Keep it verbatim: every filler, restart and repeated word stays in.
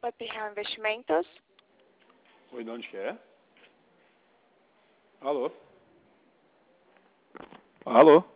Paterreal Investimentos. Oi, de onde que é? Alô? Alô?